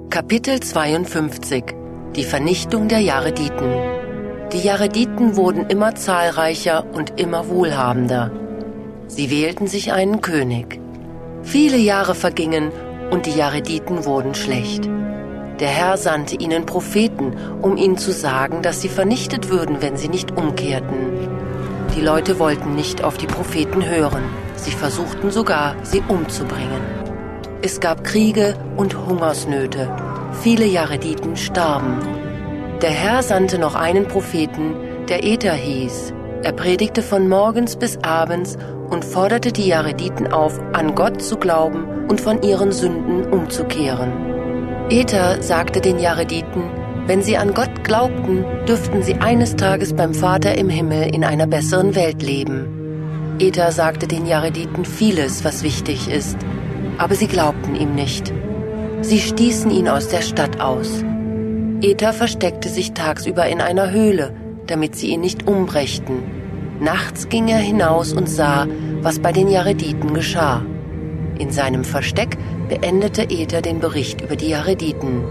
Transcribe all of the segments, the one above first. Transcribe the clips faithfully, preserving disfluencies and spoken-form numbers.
Kapitel zweiundfünfzig. Die Vernichtung der Jarediten. Die Jarediten wurden immer zahlreicher und immer wohlhabender. Sie wählten sich einen König. Viele Jahre vergingen und die Jarediten wurden schlecht. Der Herr sandte ihnen Propheten, um ihnen zu sagen, dass sie vernichtet würden, wenn sie nicht umkehrten. Die Leute wollten nicht auf die Propheten hören. Sie versuchten sogar, sie umzubringen. Es gab Kriege und Hungersnöte. Viele Jarediten starben. Der Herr sandte noch einen Propheten, der Ether hieß. Er predigte von morgens bis abends und forderte die Jarediten auf, an Gott zu glauben und von ihren Sünden umzukehren. Ether sagte den Jarediten, wenn sie an Gott glaubten, dürften sie eines Tages beim Vater im Himmel in einer besseren Welt leben. Ether sagte den Jarediten vieles, was wichtig ist, aber sie glaubten ihm nicht. Sie stießen ihn aus der Stadt aus. Ether versteckte sich tagsüber in einer Höhle, damit sie ihn nicht umbrächten. Nachts ging er hinaus und sah, was bei den Jarediten geschah. In seinem Versteck beendete Ether den Bericht über die Jarediten.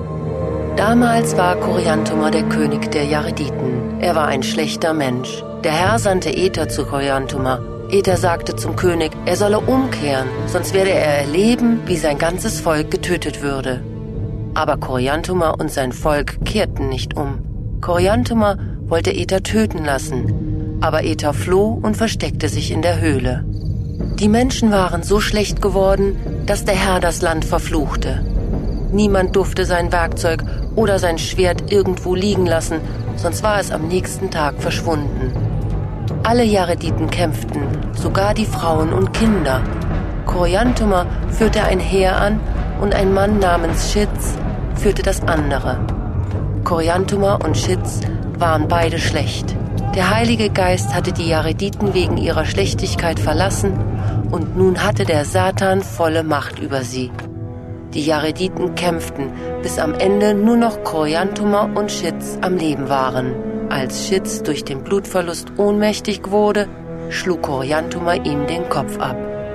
Damals war Coriantumr der König der Jarediten. Er war ein schlechter Mensch. Der Herr sandte Ether zu Coriantumr. Ether sagte zum König, er solle umkehren, sonst werde er erleben, wie sein ganzes Volk getötet würde. Aber Coriantumr und sein Volk kehrten nicht um. Coriantumr wollte Ether töten lassen, aber Ether floh und versteckte sich in der Höhle. Die Menschen waren so schlecht geworden, dass der Herr das Land verfluchte. Niemand durfte sein Werkzeug oder sein Schwert irgendwo liegen lassen, sonst war es am nächsten Tag verschwunden. Alle Jarediten kämpften, sogar die Frauen und Kinder. Coriantumr führte ein Heer an und ein Mann namens Shitz führte das andere. Coriantumr und Shitz waren beide schlecht. Der Heilige Geist hatte die Jarediten wegen ihrer Schlechtigkeit verlassen und nun hatte der Satan volle Macht über sie. Die Jarediten kämpften, bis am Ende nur noch Coriantumr und Shitz am Leben waren. Als Shitz durch den Blutverlust ohnmächtig wurde, schlug Coriantumr ihm den Kopf ab.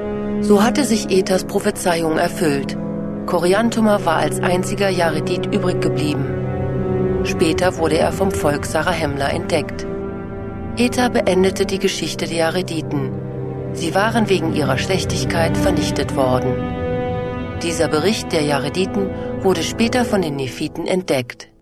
So hatte sich Ethers Prophezeiung erfüllt. Coriantumr war als einziger Jaredit übrig geblieben. Später wurde er vom Volk Zarahemla entdeckt. Ether beendete die Geschichte der Jarediten. Sie waren wegen ihrer Schlechtigkeit vernichtet worden. Dieser Bericht der Jarediten wurde später von den Nephiten entdeckt.